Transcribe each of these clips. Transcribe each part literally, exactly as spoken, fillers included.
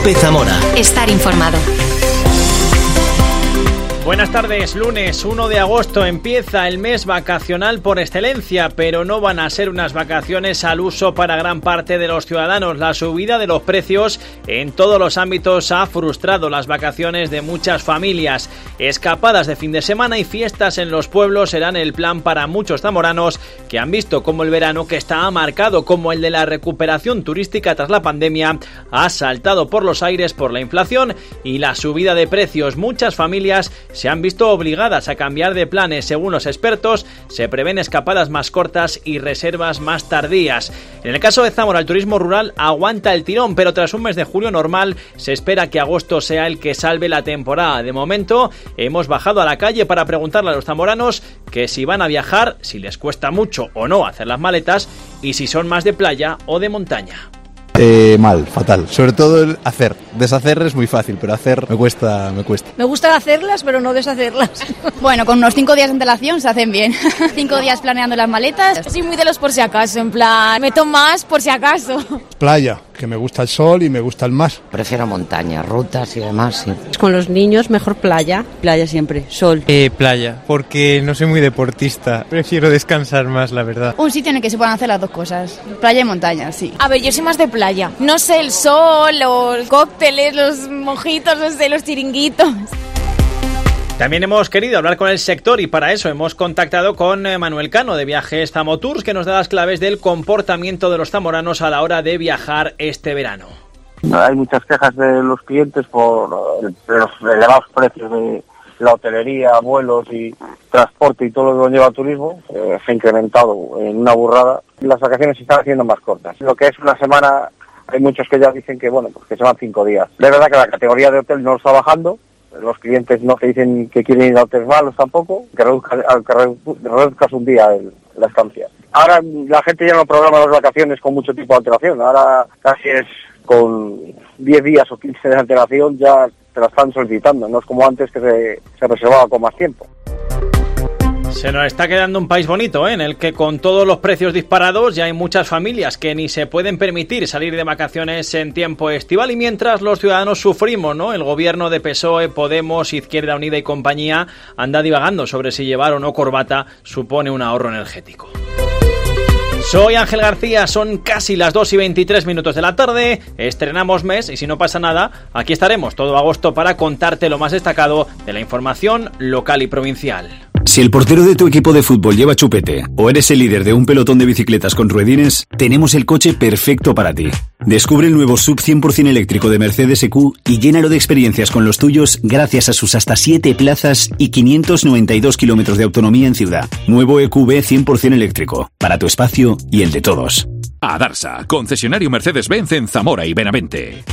COPE Zamora. Estar informado. Buenas tardes, lunes uno de agosto empieza el mes vacacional por excelencia, pero no van a ser unas vacaciones al uso para gran parte de los ciudadanos. La subida de los precios en todos los ámbitos ha frustrado las vacaciones de muchas familias. Escapadas de fin de semana y fiestas en los pueblos serán el plan para muchos zamoranos que han visto cómo el verano, que está marcado como el de la recuperación turística tras la pandemia, ha saltado por los aires por la inflación y la subida de precios. Muchas familias se han visto obligadas a cambiar de planes. Según los expertos, se prevén escapadas más cortas y reservas más tardías. En el caso de Zamora, el turismo rural aguanta el tirón, pero tras un mes de julio normal, se espera que agosto sea el que salve la temporada. De momento, hemos bajado a la calle para preguntarle a los zamoranos que si van a viajar, si les cuesta mucho o no hacer las maletas y si son más de playa o de montaña. Eh, mal, fatal. Sobre todo el hacer. Deshacer es muy fácil, pero hacer me cuesta, me cuesta. Me gusta hacerlas, pero no deshacerlas. Bueno, con unos cinco días de antelación se hacen bien. Cinco días planeando las maletas. Soy muy de los por si acaso, en plan, meto más por si acaso. Playa, que me gusta el sol y me gusta el mar. Prefiero montaña, rutas y demás, sí. Con los niños, mejor playa. Playa siempre, sol. Eh, playa, porque no soy muy deportista. Prefiero descansar más, la verdad. Un sitio en el que se puedan hacer las dos cosas. Playa y montaña, sí. A ver, yo soy más de playa. No sé, el sol, los cócteles, los mojitos, no sé, los chiringuitos. También hemos querido hablar con el sector y para eso hemos contactado con Manuel Cano de Viajes Zamotours, que nos da las claves del comportamiento de los zamoranos a la hora de viajar este verano. Hay muchas quejas de los clientes por los elevados precios de la hotelería, vuelos y transporte y todo lo que conlleva el turismo. Eh, se ha incrementado en una burrada. Las vacaciones se están haciendo más cortas. Lo que es una semana, hay muchos que ya dicen que bueno, pues que se van cinco días. Es verdad que la categoría de hotel no está bajando. Los clientes no te dicen que quieren ir a hoteles malos tampoco, que reduzcas, que reduzcas un día el, la estancia. Ahora la gente ya no programa las vacaciones con mucho tipo de antelación. Ahora casi es con diez días o quince de antelación ya te la están solicitando. No es como antes que se, se reservaba con más tiempo. Se nos está quedando un país bonito, ¿eh? En el que con todos los precios disparados ya hay muchas familias que ni se pueden permitir salir de vacaciones en tiempo estival y mientras los ciudadanos sufrimos, ¿no? El gobierno de P S O E, Podemos, Izquierda Unida y compañía anda divagando sobre si llevar o no corbata supone un ahorro energético. Soy Ángel García, son casi las dos y veintitrés minutos de la tarde, estrenamos mes y si no pasa nada, aquí estaremos todo agosto para contarte lo más destacado de la información local y provincial. Si el portero de tu equipo de fútbol lleva chupete o eres el líder de un pelotón de bicicletas con ruedines, tenemos el coche perfecto para ti. Descubre el nuevo Sub cien por ciento eléctrico de Mercedes E Q y llénalo de experiencias con los tuyos gracias a sus hasta siete plazas y quinientos noventa y dos kilómetros de autonomía en ciudad. Nuevo E Q B cien por ciento eléctrico, para tu espacio y el de todos. Adarsa, concesionario Mercedes-Benz en Zamora y Benavente.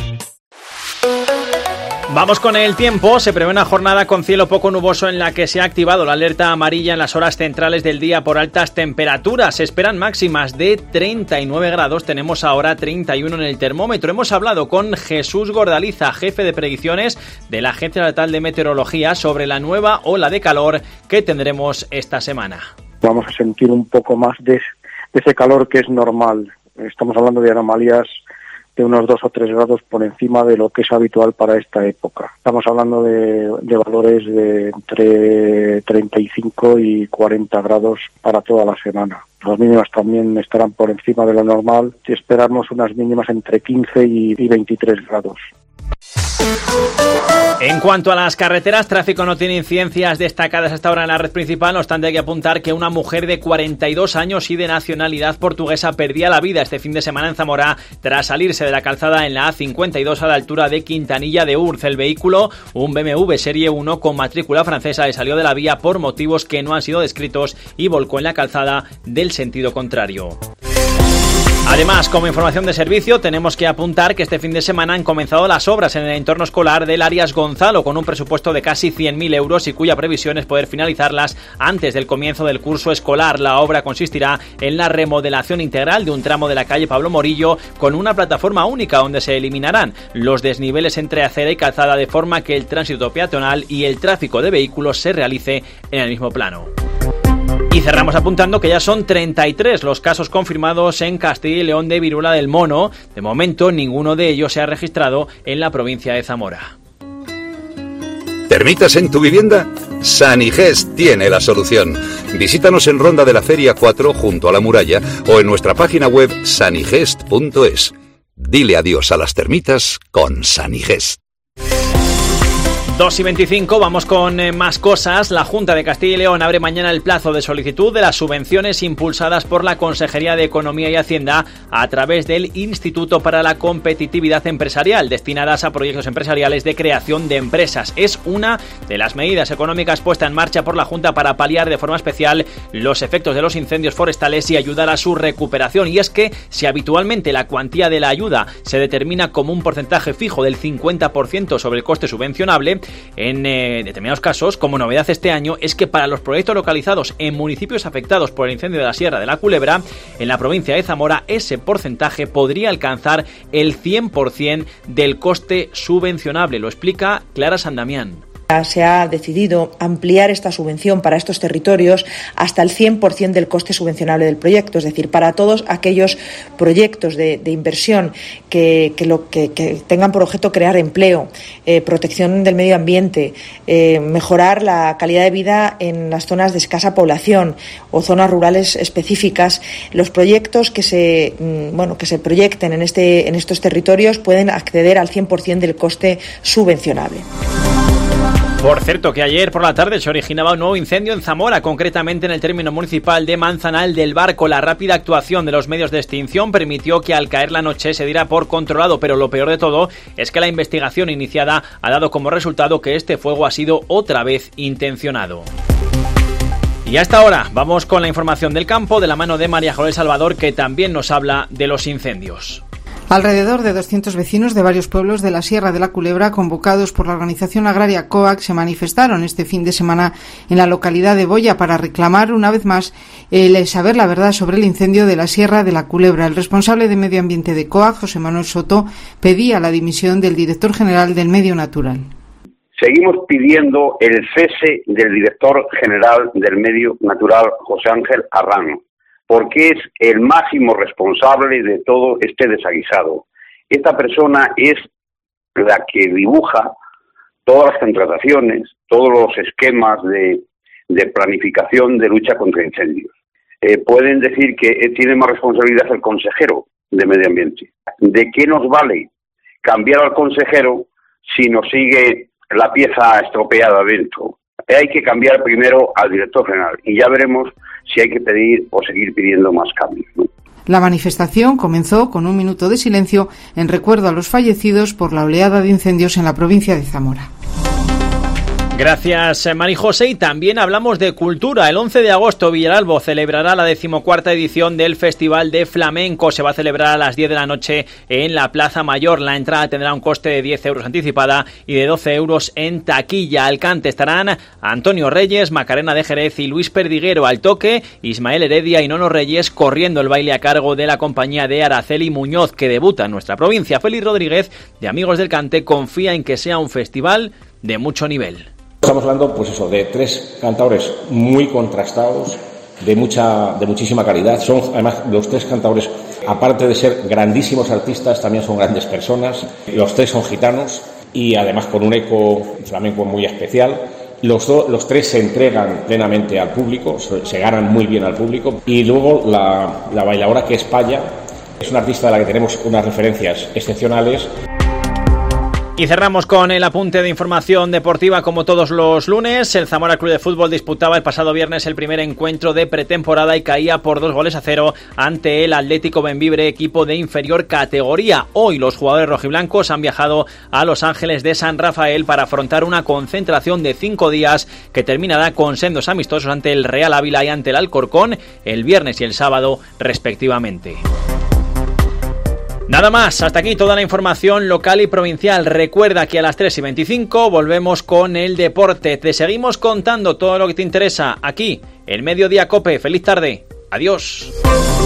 Vamos con el tiempo. Se prevé una jornada con cielo poco nuboso en la que se ha activado la alerta amarilla en las horas centrales del día por altas temperaturas. Se esperan máximas de treinta y nueve grados. Tenemos ahora treinta y uno en el termómetro. Hemos hablado con Jesús Gordaliza, jefe de predicciones de la Agencia Estatal de Meteorología, sobre la nueva ola de calor que tendremos esta semana. Vamos a sentir un poco más de, de ese calor que es normal. Estamos hablando de anomalías de unos dos o tres grados por encima de lo que es habitual para esta época. Estamos hablando de, de valores de entre treinta y cinco y cuarenta grados para toda la semana. Las mínimas también estarán por encima de lo normal y esperamos unas mínimas entre quince y veintitrés grados. En cuanto a las carreteras, tráfico no tiene incidencias destacadas hasta ahora en la red principal. No obstante, hay que apuntar que una mujer de cuarenta y dos años y de nacionalidad portuguesa perdía la vida este fin de semana en Zamora tras salirse de la calzada en la A cincuenta y dos a la altura de Quintanilla de Urz. El vehículo, un B M W Serie uno con matrícula francesa, le salió de la vía por motivos que no han sido descritos y volcó en la calzada del sentido contrario. Además, como información de servicio, tenemos que apuntar que este fin de semana han comenzado las obras en el entorno escolar del Arias Gonzalo con un presupuesto de casi cien mil euros y cuya previsión es poder finalizarlas antes del comienzo del curso escolar. La obra consistirá en la remodelación integral de un tramo de la calle Pablo Morillo con una plataforma única donde se eliminarán los desniveles entre acera y calzada de forma que el tránsito peatonal y el tráfico de vehículos se realice en el mismo plano. Y cerramos apuntando que ya son treinta y tres los casos confirmados en Castilla y León de viruela del mono. De momento, ninguno de ellos se ha registrado en la provincia de Zamora. ¿Termitas en tu vivienda? Sanigest tiene la solución. Visítanos en Ronda de la Feria cuatro, junto a la muralla, o en nuestra página web sanigest punto es. Dile adiós a las termitas con Sanigest. dos y veinticinco, vamos con eh, más cosas. La Junta de Castilla y León abre mañana el plazo de solicitud de las subvenciones impulsadas por la Consejería de Economía y Hacienda a través del Instituto para la Competitividad Empresarial, destinadas a proyectos empresariales de creación de empresas. Es una de las medidas económicas puesta en marcha por la Junta para paliar de forma especial los efectos de los incendios forestales y ayudar a su recuperación. Y es que si habitualmente la cuantía de la ayuda se determina como un porcentaje fijo del cincuenta por ciento sobre el coste subvencionable, en eh, determinados casos, como novedad este año, es que para los proyectos localizados en municipios afectados por el incendio de la Sierra de la Culebra, en la provincia de Zamora, ese porcentaje podría alcanzar el cien por ciento del coste subvencionable. Lo explica Clara Sandamián. Se ha decidido ampliar esta subvención para estos territorios hasta el cien por ciento del coste subvencionable del proyecto, es decir, para todos aquellos proyectos de, de inversión que, que, lo, que, que tengan por objeto crear empleo, eh, protección del medio ambiente, eh, mejorar la calidad de vida en las zonas de escasa población o zonas rurales específicas. Los proyectos que se, bueno, que se proyecten en, este, en estos territorios pueden acceder al cien por ciento del coste subvencionable. Por cierto, que ayer por la tarde se originaba un nuevo incendio en Zamora, concretamente en el término municipal de Manzanal del Barco. La rápida actuación de los medios de extinción permitió que al caer la noche se diera por controlado, pero lo peor de todo es que la investigación iniciada ha dado como resultado que este fuego ha sido otra vez intencionado. Y hasta ahora vamos con la información del campo de la mano de María José Salvador, que también nos habla de los incendios. Alrededor de doscientos vecinos de varios pueblos de la Sierra de la Culebra, convocados por la organización agraria COAC, se manifestaron este fin de semana en la localidad de Boya para reclamar una vez más el saber la verdad sobre el incendio de la Sierra de la Culebra. El responsable de Medio Ambiente de COAC, José Manuel Soto, pedía la dimisión del director general del Medio Natural. Seguimos pidiendo el cese del director general del Medio Natural, José Ángel Arrano, porque es el máximo responsable de todo este desaguisado. Esta persona es la que dibuja todas las contrataciones, todos los esquemas de, de planificación de lucha contra incendios. Eh, pueden decir que tiene más responsabilidad el consejero de Medio Ambiente. ¿De qué nos vale cambiar al consejero si nos sigue la pieza estropeada dentro? Hay que cambiar primero al director general y ya veremos si hay que pedir o seguir pidiendo más cambios, ¿no? La manifestación comenzó con un minuto de silencio en recuerdo a los fallecidos por la oleada de incendios en la provincia de Zamora. Gracias, Mari José. Y también hablamos de cultura. El once de agosto Villaralbo celebrará la decimocuarta edición del Festival de Flamenco. Se va a celebrar a las diez de la noche en la Plaza Mayor. La entrada tendrá un coste de diez euros anticipada y de doce euros en taquilla. Al cante estarán Antonio Reyes, Macarena de Jerez y Luis Perdiguero. Al toque, Ismael Heredia y Nono Reyes, corriendo el baile a cargo de la compañía de Araceli Muñoz, que debuta en nuestra provincia. Félix Rodríguez, de Amigos del Cante, confía en que sea un festival de mucho nivel. Estamos hablando, pues eso, de tres cantadores muy contrastados, de mucha, de muchísima calidad. Son, además, los tres cantadores, aparte de ser grandísimos artistas, también son grandes personas. Los tres son gitanos y además con un eco flamenco muy especial. Los, do, los tres se entregan plenamente al público, se, se ganan muy bien al público. Y luego la, la bailadora, que es Paya, es una artista de la que tenemos unas referencias excepcionales. Y cerramos con el apunte de información deportiva como todos los lunes. El Zamora Club de Fútbol disputaba el pasado viernes el primer encuentro de pretemporada y caía por dos goles a cero ante el Atlético Bembibre, equipo de inferior categoría. Hoy los jugadores rojiblancos han viajado a Los Ángeles de San Rafael para afrontar una concentración de cinco días que terminará con sendos amistosos ante el Real Ávila y ante el Alcorcón el viernes y el sábado respectivamente. Nada más, hasta aquí toda la información local y provincial. Recuerda que a las tres y veinticinco volvemos con el deporte. Te seguimos contando todo lo que te interesa aquí, en Mediodía Cope. Feliz tarde. Adiós.